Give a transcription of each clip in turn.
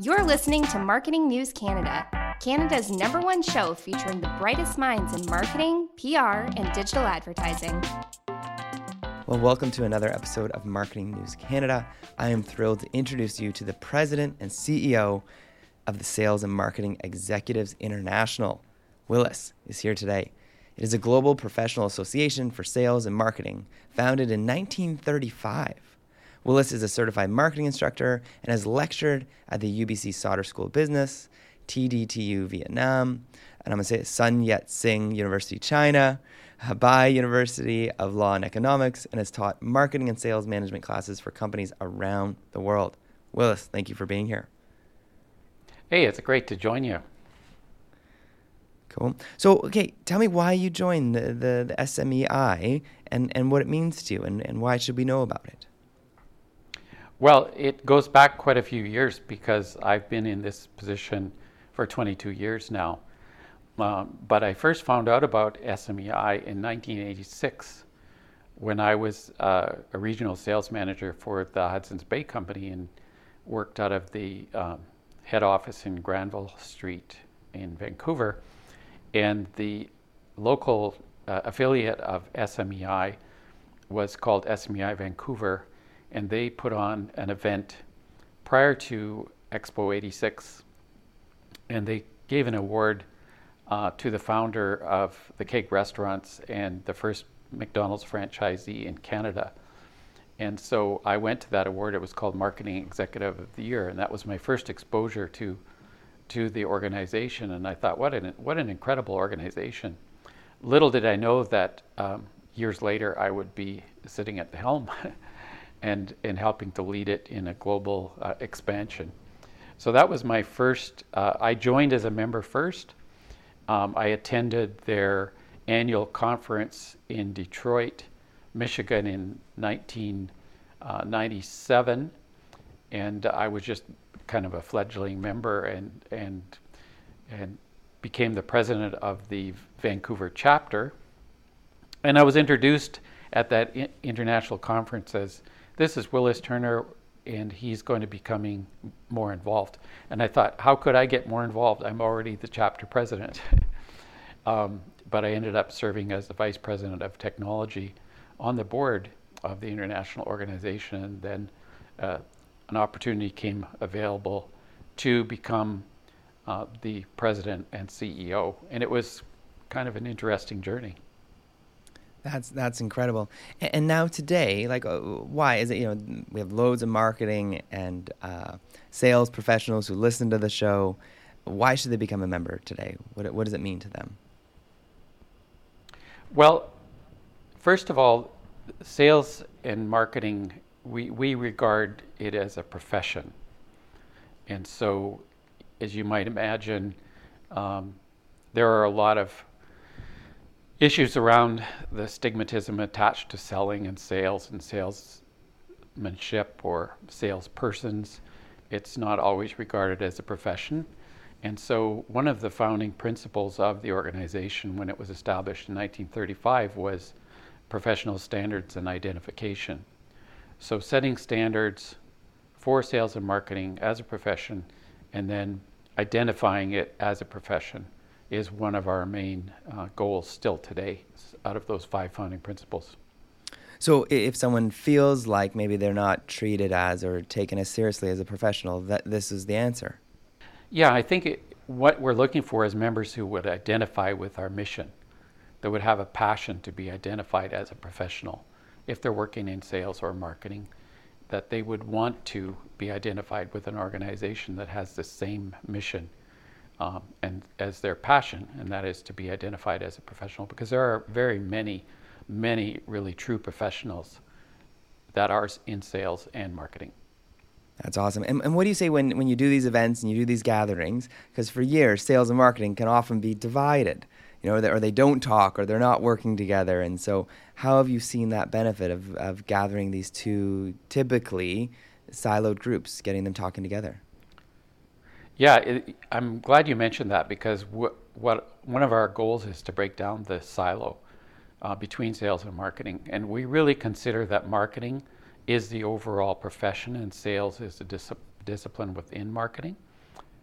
You're listening to Marketing News Canada, Canada's #1 show featuring the brightest minds in marketing, PR, and digital advertising. Well, welcome to another episode of Marketing News Canada. I am thrilled to introduce you to the President and CEO of the Sales and Marketing Executives International. Willis is here today. It is a global professional association for sales and marketing, founded in 1935. Willis is a certified marketing instructor and has lectured at the UBC Sauder School of Business, TDTU Vietnam, and I'm going to say Sun Yat-sen University China, Hebei University of Law and Economics, and has taught marketing and sales management classes for companies around the world. Willis, thank you for being here. Hey, it's great to join you. Cool. So, okay, tell me why you joined the SMEI and what it means to you and why should we know about it? Well, it goes back quite a few years because I've been in this position for 22 years now. But I first found out about SMEI in 1986 when I was a regional sales manager for the Hudson's Bay Company and worked out of the head office in Granville Street in Vancouver. And the local affiliate of SMEI was called SMEI Vancouver, and they put on an event prior to Expo 86, and they gave an award to the founder of the Keg Restaurants and the first McDonald's franchisee in Canada. And so I went to that award. It was called Marketing Executive of the Year, and that was my first exposure to the organization. And I thought, what an incredible organization. Little did I know that years later I would be sitting at the helm and helping to lead it in a global expansion. So that was my first. I joined as a member first. I attended their annual conference in Detroit, Michigan in 1997, and I was just kind of a fledgling member and became the president of the Vancouver chapter. And I was introduced at that international conference as, this is Willis Turner, and he's going to be becoming more involved. And I thought, how could I get more involved? I'm already the chapter president. But I ended up serving as the vice president of technology on the board of the international organization. And then an opportunity came available to become the president and CEO. And it was kind of an interesting journey. That's incredible. And now today, why is it, we have loads of marketing and sales professionals who listen to the show. Why should they become a member today? What does it mean to them? Well, first of all, sales and marketing, we regard it as a profession. And so, as you might imagine, there are a lot of issues around the stigmatism attached to selling and salesmanship or salespersons. It's not always regarded as a profession. And so one of the founding principles of the organization when it was established in 1935 was professional standards and identification. So setting standards for sales and marketing as a profession and then identifying it as a profession is one of our main goals still today out of those 5 founding principles. So if someone feels like maybe they're not treated as or taken as seriously as a professional, that this is the answer. Yeah, I think what we're looking for is members who would identify with our mission, that would have a passion to be identified as a professional. If they're working in sales or marketing, that they would want to be identified with an organization that has the same mission and as their passion, and that is to be identified as a professional, because there are very many really true professionals that are in sales and marketing. That's awesome. And what do you say when you do these events and you do these gatherings? Because for years, sales and marketing can often be divided, or they don't talk or they're not working together. And so how have you seen that benefit of gathering these two typically siloed groups, getting them talking together? Yeah, I'm glad you mentioned that, because what one of our goals is to break down the silo between sales and marketing. And we really consider that marketing is the overall profession and sales is the discipline within marketing.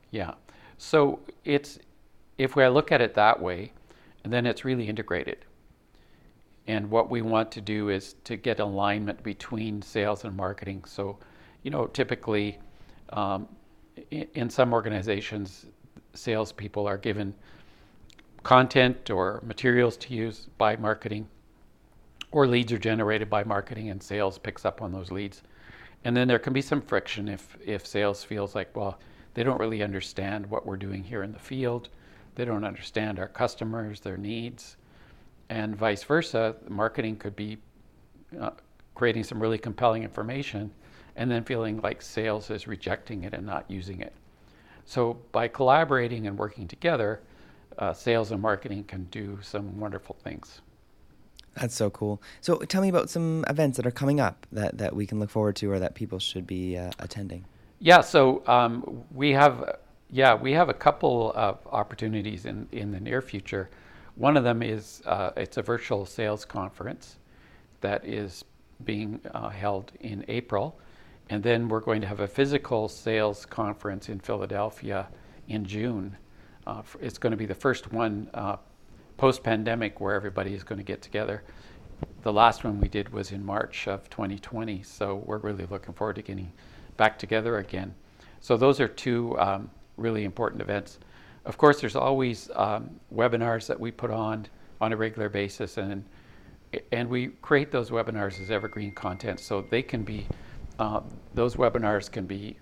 Yeah. So if we look at it that way, then it's really integrated. And what we want to do is to get alignment between sales and marketing. So, typically in some organizations, salespeople are given content or materials to use by marketing, or leads are generated by marketing and sales picks up on those leads. And then there can be some friction if sales feels like, well, they don't really understand what we're doing here in the field. They don't understand our customers, their needs, and vice versa. Marketing could be creating some really compelling information and then feeling like sales is rejecting it and not using it. So by collaborating and working together, sales and marketing can do some wonderful things. That's so cool. So tell me about some events that are coming up that we can look forward to or that people should be attending. Yeah, so we have a couple of opportunities in the near future. One of them is it's a virtual sales conference that is being held in April. And then we're going to have a physical sales conference in Philadelphia in June. It's going to be the first one post-pandemic where everybody is going to get together. The last one we did was in March of 2020, so we're really looking forward to getting back together again. So those are two really important events. Of course, there's always webinars that we put on a regular basis, and we create those webinars as evergreen content, so they can be those webinars can be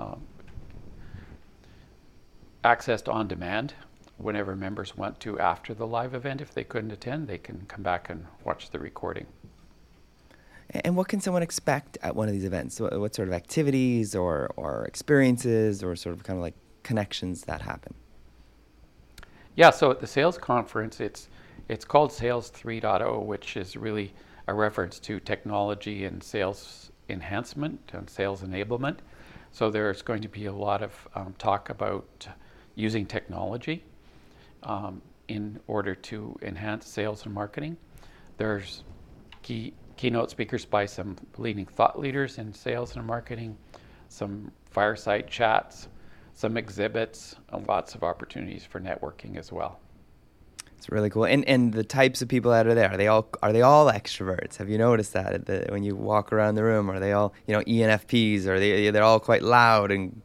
accessed on demand whenever members want to after the live event. If they couldn't attend, they can come back and watch the recording. And what can someone expect at one of these events? What sort of activities or experiences or sort of kind of like connections that happen? Yeah, so at the sales conference, it's called Sales 3.0, which is really a reference to technology and sales enhancement and sales enablement. So there's going to be a lot of talk about using technology in order to enhance sales and marketing. There's keynote speakers by some leading thought leaders in sales and marketing, some fireside chats, some exhibits, and lots of opportunities for networking as well. It's really cool. And the types of people that are there, are they all extroverts? Have you noticed that when you walk around the room? Are they all ENFPs? Or they're all quite loud and?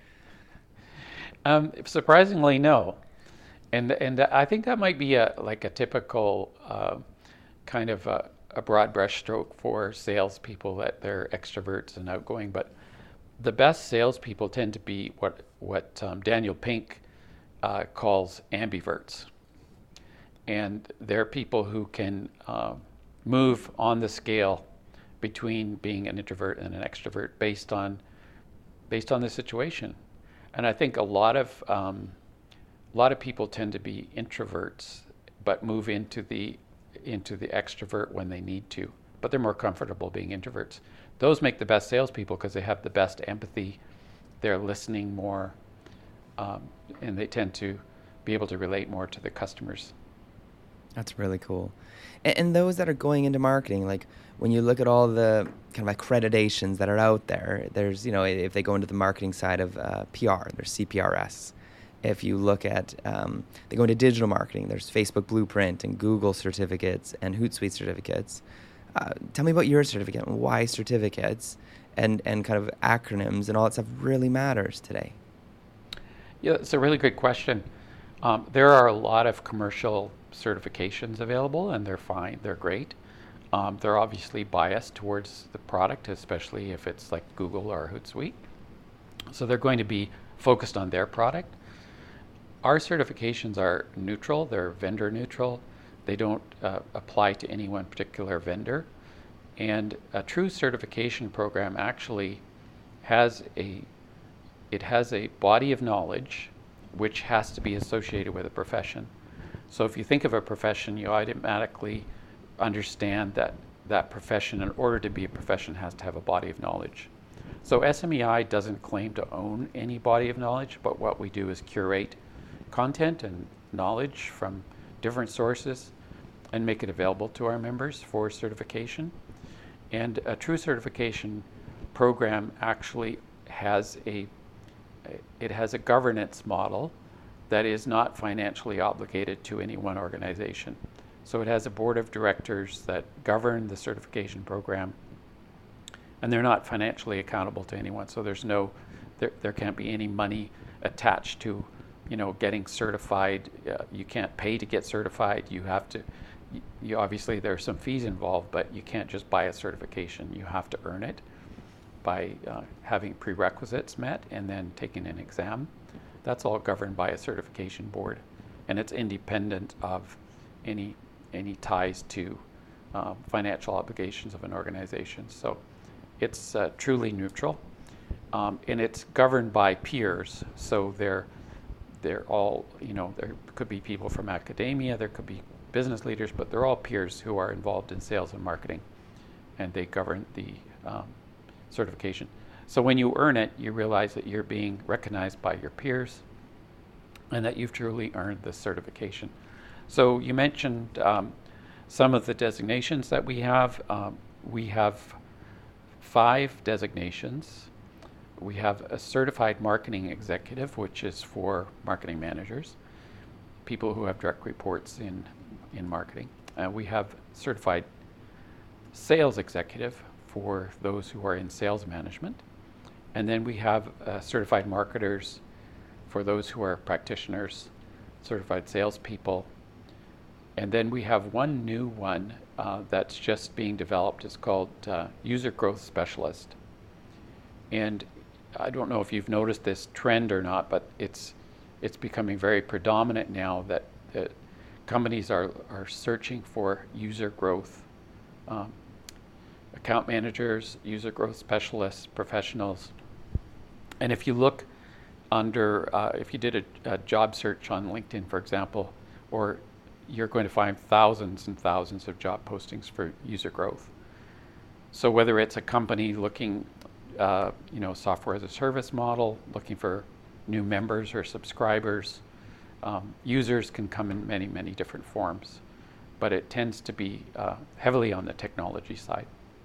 Surprisingly, no. And I think that might be a typical kind of a broad brushstroke for salespeople, that they're extroverts and outgoing. But the best salespeople tend to be what Daniel Pink calls ambiverts. And they're people who can move on the scale between being an introvert and an extrovert based on the situation. And I think a lot of people tend to be introverts, but move into the extrovert when they need to. But they're more comfortable being introverts. Those make the best salespeople because they have the best empathy. They're listening more, and they tend to be able to relate more to the customers. That's really cool. And those that are going into marketing, like when you look at all the kind of accreditations that are out there, there's, if they go into the marketing side of PR, there's CPRS. If you look at, they go into digital marketing, there's Facebook Blueprint and Google certificates and Hootsuite certificates. Tell me about your certificate and why certificates and kind of acronyms and all that stuff really matters today. Yeah, it's a really good question. There are a lot of commercial certifications available, and they're fine, they're great. They're obviously biased towards the product, especially if it's like Google or Hootsuite. So they're going to be focused on their product. Our certifications are neutral, they're vendor neutral. They don't apply to any one particular vendor. And a true certification program actually has a body of knowledge which has to be associated with a profession. So if you think of a profession, you automatically understand that profession, in order to be a profession, has to have a body of knowledge. So SMEI doesn't claim to own any body of knowledge, but what we do is curate content and knowledge from different sources and make it available to our members for certification. And a true certification program actually has a it has a governance model that is not financially obligated to any one organization. So it has a board of directors that govern the certification program, and they're not financially accountable to anyone. So there can't be any money attached to, getting certified. You can't pay to get certified. You have to. You obviously, there are some fees involved, but you can't just buy a certification. You have to earn it by having prerequisites met and then taking an exam. That's all governed by a certification board, and it's independent of any ties to financial obligations of an organization. So it's truly neutral, and it's governed by peers. So they're all, there could be people from academia, there could be business leaders, but they're all peers who are involved in sales and marketing, and they govern the certification. So when you earn it, you realize that you're being recognized by your peers and that you've truly earned the certification. So you mentioned some of the designations that we have. We have 5 designations. We have a certified marketing executive, which is for marketing managers, people who have direct reports in marketing. We have certified sales executive for those who are in sales management. And then we have certified marketers for those who are practitioners, certified salespeople. And then we have one new one that's just being developed. It's called User Growth Specialist. And I don't know if you've noticed this trend or not, but it's becoming very predominant now that companies are searching for user growth account managers, user growth specialists, professionals. And if you look under, if you did a job search on LinkedIn, for example, or you're going to find thousands and thousands of job postings for user growth. So whether it's a company looking, software as a service model, looking for new members or subscribers, users can come in many, many different forms, but it tends to be heavily on the technology side.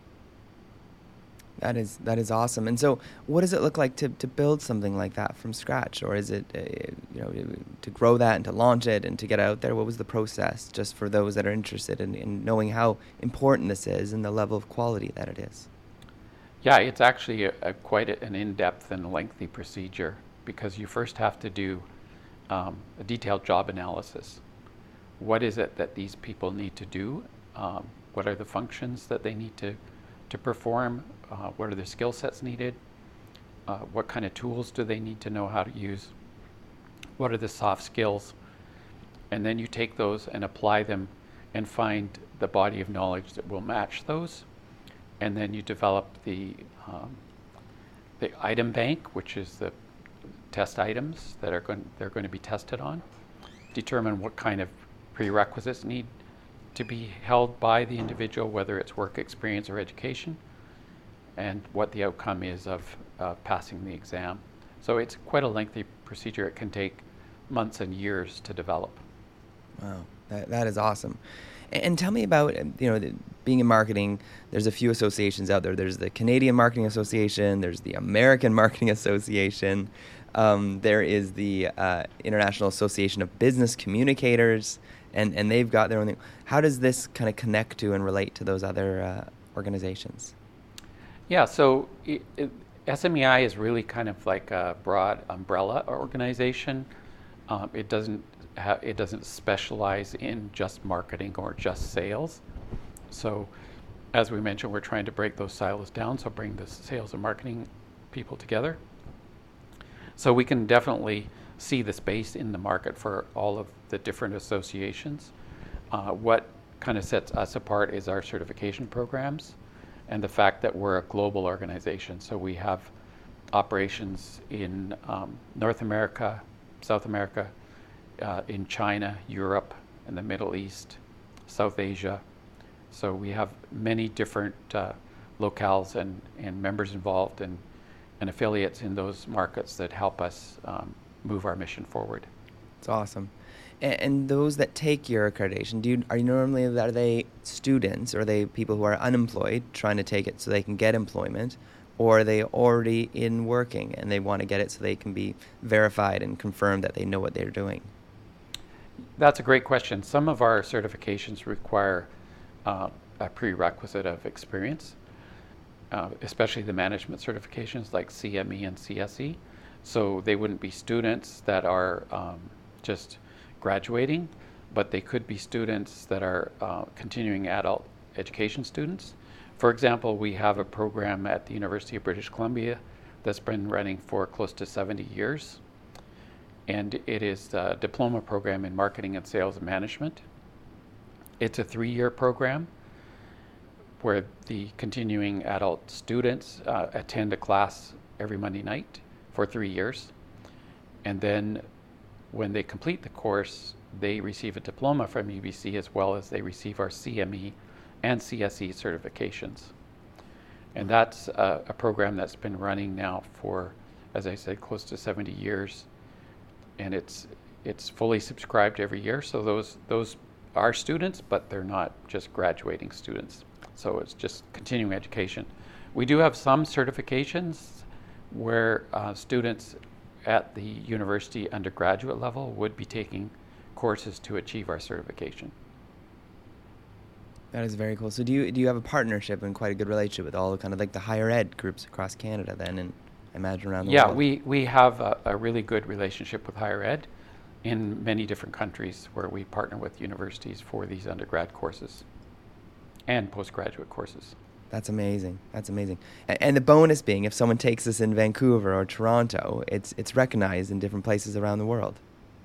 That is awesome. And so what does it look like to build something like that from scratch? Or is it, to grow that and to launch it and to get out there? What was the process, just for those that are interested in knowing how important this is and the level of quality that it is? Yeah, it's actually quite an in-depth and lengthy procedure, because you first have to do a detailed job analysis. What is it that these people need to do? What are the functions that they need to perform? What are the skill sets needed? What kind of tools do they need to know how to use? What are the soft skills? And then you take those and apply them and find the body of knowledge that will match those. And then you develop the item bank, which is the test items that they're going to be tested on. Determine what kind of prerequisites need to be held by the individual, whether it's work experience or education, and what the outcome is of passing the exam. So it's quite a lengthy procedure. It can take months and years to develop. Wow, that is awesome. And tell me about, being in marketing, there's a few associations out there. There's the Canadian Marketing Association, there's the American Marketing Association, there is the International Association of Business Communicators, and they've got their own thing. How does this kind of connect to and relate to those other organizations? Yeah, so SMEI is really kind of like a broad umbrella organization. It doesn't specialize in just marketing or just sales. So as we mentioned, we're trying to break those silos down, so bring the sales and marketing people together. So we can definitely see the space in the market for all of the different associations. What kind of sets us apart is our certification programs and the fact that we're a global organization. So we have operations in North America, South America, in China, Europe, and the Middle East, South Asia. So we have many different locales and members involved and affiliates in those markets that help us move our mission forward. It's awesome. And those that take your accreditation, are they students, or are they people who are unemployed trying to take it so they can get employment? or are they already in working and they want to get it so they can be verified and confirmed that they know what they're doing? That's a great question. Some of our certifications require a prerequisite of experience, especially the management certifications like CME and CSE. So they wouldn't be students that are just graduating, but they could be students that are continuing adult education students. For example, we have a program at the University of British Columbia that's been running for close to 70 years. And it is a diploma program in marketing and sales management. It's a 3-year program where the continuing adult students attend a class every Monday night for 3 years. And then when they complete the course, they receive a diploma from UBC, as well as they receive our CME and CSE certifications. And that's a program that's been running now for, as I said, close to 70 years. And it's fully subscribed every year. So those are students, but they're not just graduating students. So it's just continuing education. We do have some certifications where students at the university undergraduate level would be taking courses to achieve our certification. That is very cool. So do you have a partnership and quite a good relationship with all kind of like the higher ed groups across Canada then, and I imagine around the world? Yeah, we have a really good relationship with higher ed in many different countries where we partner with universities for these undergrad courses and postgraduate courses. That's amazing. That's amazing. And the bonus being, if someone takes this in Vancouver or Toronto, it's recognized in different places around the world.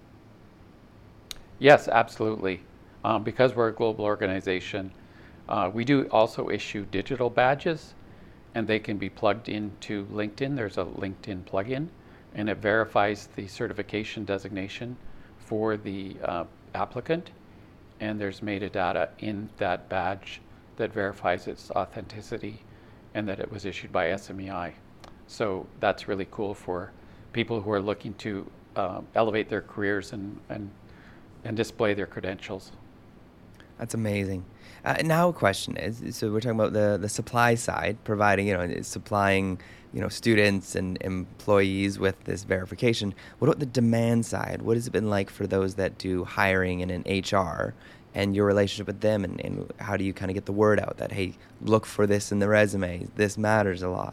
Yes, absolutely. Because we're a global organization, we do also issue digital badges, and they can be plugged into LinkedIn. There's a LinkedIn plugin, and it verifies the certification designation for the applicant, and there's metadata in that badge that verifies its authenticity and that it was issued by SMEI. So that's really cool for people who are looking to elevate their careers and display their credentials. That's amazing. Now a question is, so we're talking about the supply side, providing, supplying, students and employees with this verification. What about the demand side? What has it been like for those that do hiring and in HR and your relationship with them, and how do you kind of get the word out that, hey, look for this in the resume, this matters a lot?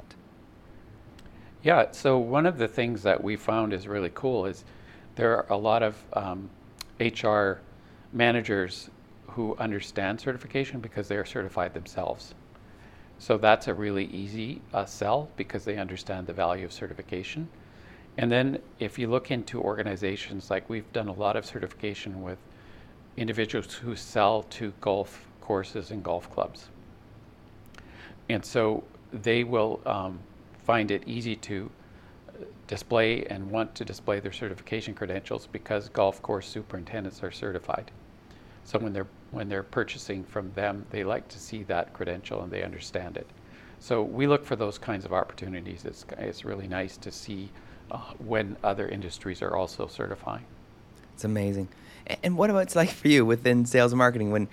Yeah, so one of the things that we found is really cool is there are a lot of HR managers who understand certification because they are certified themselves. So that's a really easy sell because they understand the value of certification. And then if you look into organizations, like we've done a lot of certification with individuals who sell to golf courses and golf clubs. And so they will find it easy to display and want to display their certification credentials because golf course superintendents are certified. So when they're purchasing from them, they like to see that credential and they understand it. So we look for those kinds of opportunities. It's really nice to see when other industries are also certifying. It's amazing. And what about it's like for you within sales and marketing when,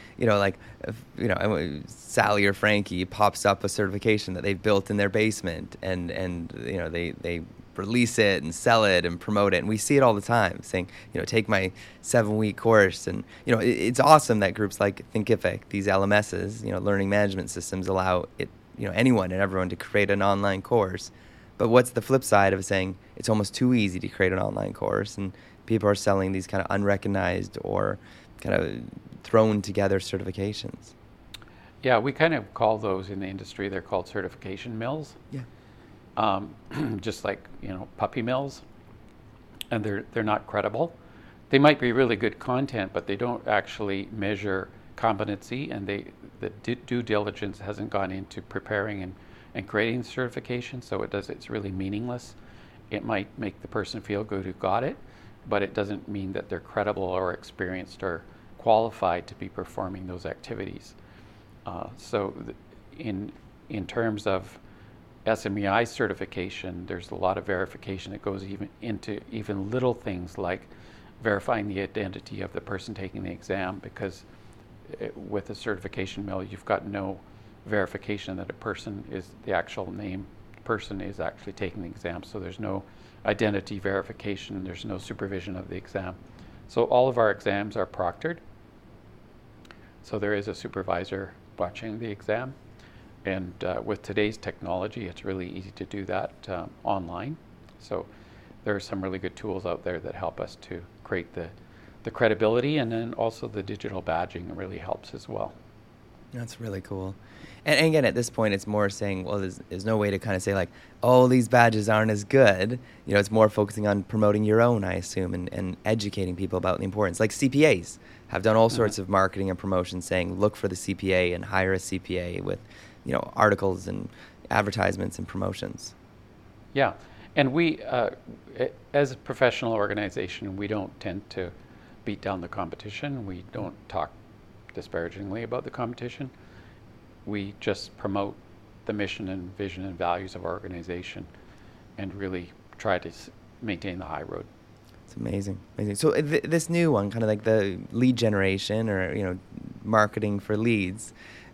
Sally or Frankie pops up a certification that they've built in their basement and they release it and sell it and promote it. And we see it all the time saying, take my 7-week course. And, it's awesome that groups like Thinkific, these LMSs, learning management systems allow it, anyone and everyone to create an online course. But what's the flip side of saying it's almost too easy to create an online course and people are selling these kind of unrecognized or kind of thrown together certifications? Yeah, we kind of call those in the industry, they're called certification mills. Yeah. Just like, puppy mills. And they're not credible. They might be really good content, but they don't actually measure competency, and the due diligence hasn't gone into preparing and creating the certification, so it's really meaningless. It might make the person feel good who got it, but it doesn't mean that they're credible or experienced or qualified to be performing those activities. In terms of SMEI certification, there's a lot of verification that goes into little things like verifying the identity of the person taking the exam, because with a certification mill, you've got no verification that a person is the actual name person is actually taking the exam. So there's no identity verification, there's no supervision of the exam. So all of our exams are proctored. So there is a supervisor watching the exam. And with today's technology, it's really easy to do that online. So there are some really good tools out there that help us to create the credibility, and then also the digital badging really helps as well. That's really cool. And again, at this point, it's more saying, well, there's no way to kind of say like, oh, these badges aren't as good. You know, it's more focusing on promoting your own, I assume, and educating people about the importance. Like CPAs have done all sorts of marketing and promotion saying, look for the CPA and hire a CPA with, you know, articles and advertisements and promotions. Yeah. And we, as a professional organization, we don't tend to beat down the competition. We don't talk disparagingly about the competition. We just promote the mission and vision and values of our organization and really try to maintain the high road. It's amazing. So this new one, kind of like the lead generation or, you know, marketing for leads,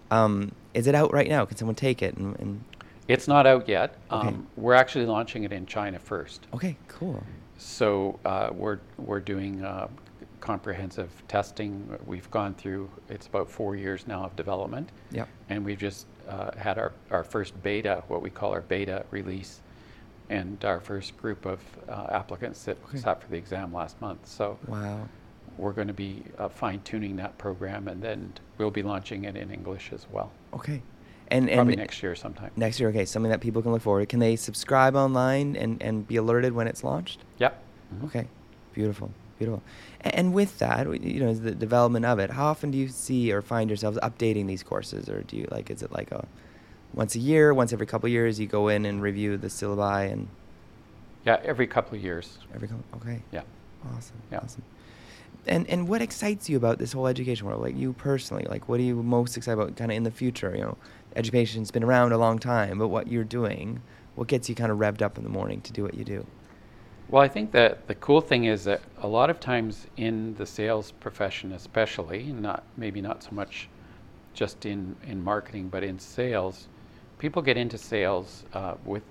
is it out right now? Can someone take it? And It's not out yet. Okay. We're actually launching it in China first. Okay, cool. So we're doing comprehensive testing. We've gone through, it's about 4 years now of development. Yep. And we've just had our first beta, what we call our beta release, and our first group of applicants that sat for the exam last month. So Wow. we're going to be fine-tuning that program, and then we'll be launching it in English as well. Okay. And Probably next year sometime. Next year, okay. Something that people can look forward to. Can they subscribe online and be alerted when it's launched? Yep. Mm-hmm. Okay. Beautiful. Beautiful. And with that, you know, the development of it, how often do you see or find yourselves updating these courses? Or do you is it like a once a year, once every couple of years, you go in and review the syllabi and? Yeah, every couple of years. Okay. Yeah. Awesome. Yeah. Awesome. And what excites you about this whole education world? Like you personally, like what are you most excited about kind of in the future? You know, education's been around a long time, but what you're doing, what gets you kind of revved up in the morning to do what you do? Well, I think that the cool thing is that a lot of times in the sales profession especially, maybe not so much just in marketing, but in sales, people get into sales with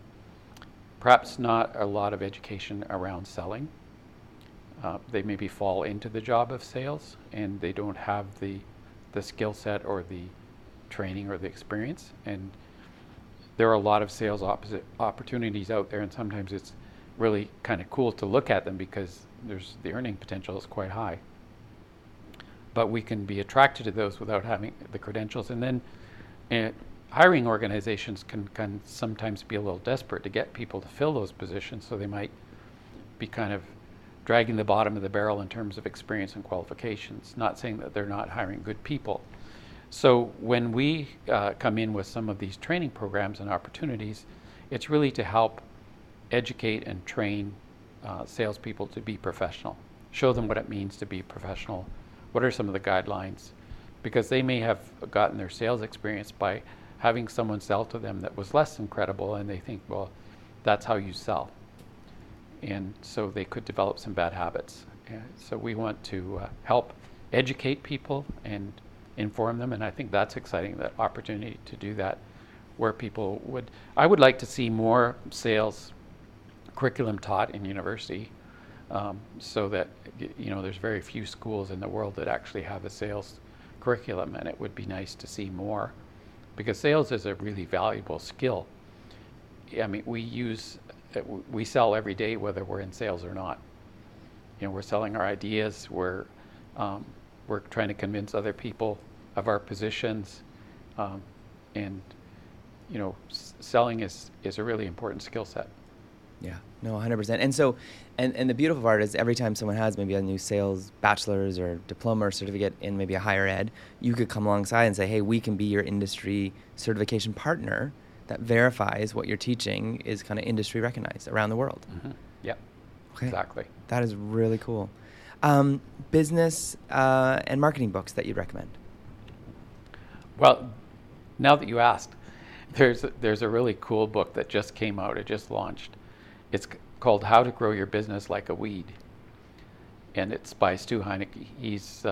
perhaps not a lot of education around selling. They maybe fall into the job of sales and they don't have the skill set or the training or the experience. And there are a lot of sales opportunities out there, and sometimes it's really kind of cool to look at them because the earning potential is quite high. But we can be attracted to those without having the credentials. And then hiring organizations can sometimes be a little desperate to get people to fill those positions, so they might be kind of dragging the bottom of the barrel in terms of experience and qualifications, not saying that they're not hiring good people. So when we come in with some of these training programs and opportunities, it's really to help educate and train salespeople to be professional, show them what it means to be professional, what are some of the guidelines, because they may have gotten their sales experience by having someone sell to them that was less than credible, and they think, well, that's how you sell. And so they could develop some bad habits. And so we want to help educate people and inform them, and I think that's exciting, that opportunity to do that, where people I would like to see more sales curriculum taught in university, so that, you know, there's very few schools in the world that actually have a sales curriculum, and it would be nice to see more, because sales is a really valuable skill. I mean, we sell every day whether we're in sales or not. You know, we're selling our ideas, we're trying to convince other people of our positions, and you know, selling is a really important skill set. Yeah, no, 100%. And so, and the beautiful part is every time someone has maybe a new sales bachelor's or diploma or certificate in maybe a higher ed, you could come alongside and say, hey, we can be your industry certification partner that verifies what you're teaching is kind of industry recognized around the world. Mm-hmm. Yep, okay. Exactly. That is really cool. Business and marketing books that you'd recommend? Well, now that you asked, there's a really cool book that just came out. It just launched. It's called How to Grow Your Business Like a Weed, and it's by Stu Heinecke. He's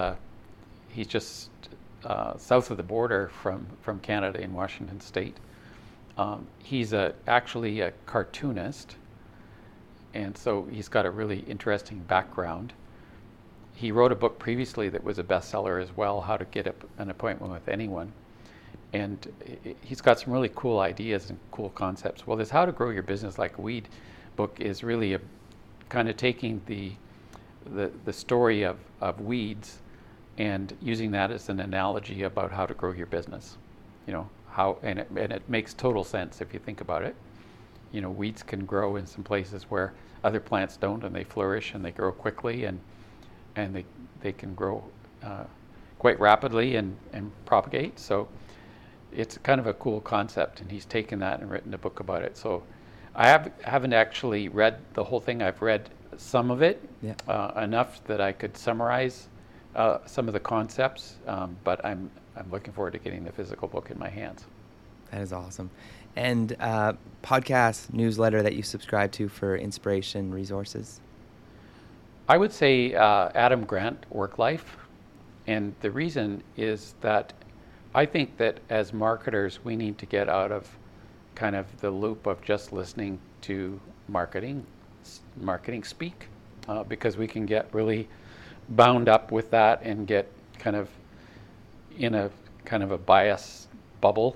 just south of the border from Canada in Washington State. He's actually a cartoonist, and so he's got a really interesting background. He wrote a book previously that was a bestseller as well, How to Get an Appointment with Anyone. And he's got some really cool ideas and cool concepts. Well, this How to Grow Your Business Like a Weed book is really a kind of taking the story of weeds and using that as an analogy about how to grow your business. You know, and it makes total sense if you think about it. You know, weeds can grow in some places where other plants don't, and they flourish and they grow quickly, and they can grow quite rapidly and propagate. So it's kind of a cool concept, and he's taken that and written a book about it. So I haven't actually read the whole thing. I've read some of it, enough that I could summarize some of the concepts, but I'm looking forward to getting the physical book in my hands. That is awesome. And podcast, newsletter that you subscribe to for inspiration, resources? I would say Adam Grant Work Life. And the reason is that I think that as marketers, we need to get out of kind of the loop of just listening to marketing speak, because we can get really bound up with that and get kind of in a kind of a bias bubble.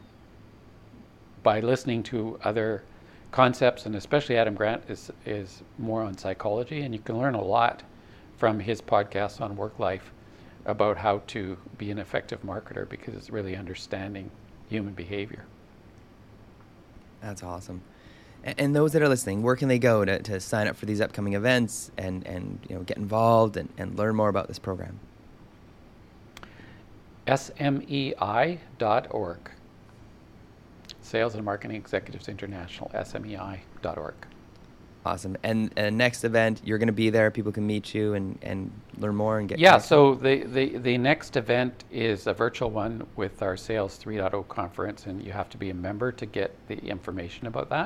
By listening to other concepts, and especially Adam Grant is more on psychology, and you can learn a lot from his podcast on work life about how to be an effective marketer, because it's really understanding human behavior. That's awesome. And those that are listening, where can they go to sign up for these upcoming events and get involved and learn more about this program? SMEI.org. Sales and Marketing Executives International, SMEI.org. Awesome. And next event, you're going to be there. People can meet you and learn more and get connected. So the next event is a virtual one with our Sales 3.0 conference, and you have to be a member to get the information about that.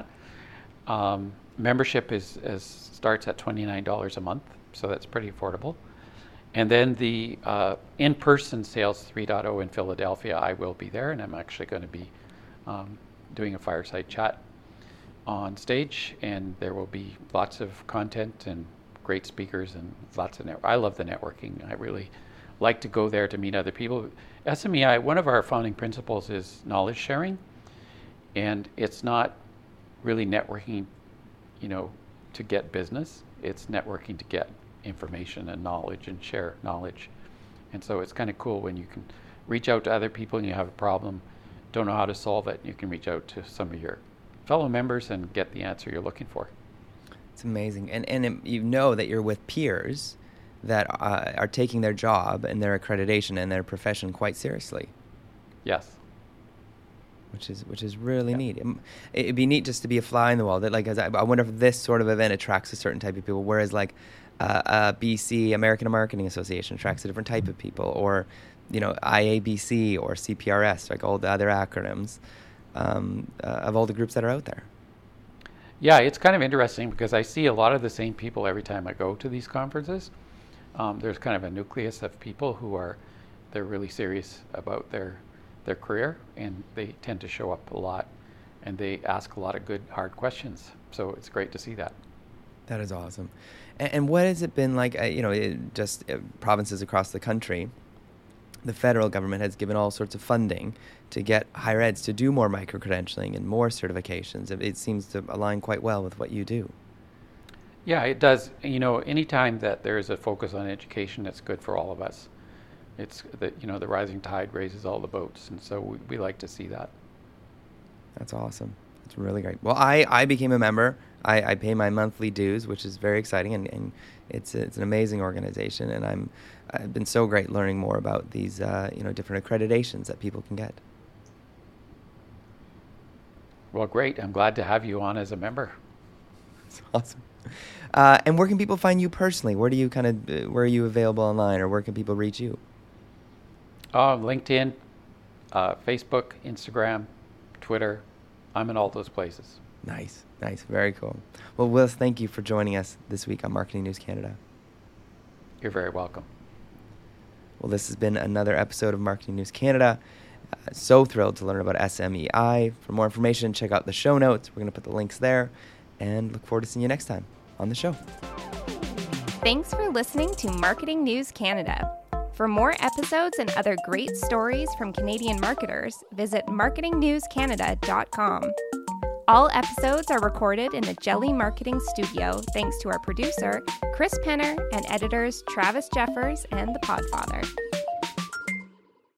Membership starts at $29 a month, so that's pretty affordable. And then the in-person Sales 3.0 in Philadelphia, I will be there, and I'm actually going to be doing a fireside chat on stage, and there will be lots of content and great speakers and lots of I love the networking. I really like to go there to meet other people. SMEI, one of our founding principles is knowledge sharing, and it's not really networking, to get business. It's networking to get information and knowledge and share knowledge. And so it's kind of cool when you can reach out to other people and you have a problem, don't know how to solve it, you can reach out to some of your fellow members and get the answer you're looking for. It's amazing. And you know that you're with peers that are taking their job and their accreditation and their profession quite seriously. Yes. Which is really neat. It'd be neat just to be a fly in the wall. That I wonder if this sort of event attracts a certain type of people, whereas BC, American Marketing Association, attracts a different type of people, or IABC or CPRS, like all the other acronyms of all the groups that are out there. Yeah, it's kind of interesting because I see a lot of the same people every time I go to these conferences. There's kind of a nucleus of people who they're really serious about their career, and they tend to show up a lot, and they ask a lot of good, hard questions. So it's great to see that. That is awesome. And what has it been like, provinces across the country? The federal government has given all sorts of funding to get higher eds to do more micro-credentialing and more certifications. It seems to align quite well with what you do. Yeah, it does. Anytime that there is a focus on education, it's good for all of us. It's that the rising tide raises all the boats, and so we like to see that. That's awesome. It's really great. Well, I became a member. I pay my monthly dues, which is very exciting, and it's an amazing organization, and I've been so great learning more about these different accreditations that people can get. Well, great. I'm glad to have you on as a member. It's awesome. And where can people find you personally? Where are you available online, or where can people reach you? LinkedIn, Facebook, Instagram, Twitter. I'm in all those places. Nice. Very cool. Well, Willis, thank you for joining us this week on Marketing News Canada. You're very welcome. Well, this has been another episode of Marketing News Canada. So thrilled to learn about SMEI. For more information, check out the show notes. We're going to put the links there, and look forward to seeing you next time on the show. Thanks for listening to Marketing News Canada. For more episodes and other great stories from Canadian marketers, visit marketingnewscanada.com. All episodes are recorded in the Jelly Marketing Studio thanks to our producer, Chris Penner, and editors Travis Jeffers and The Podfather.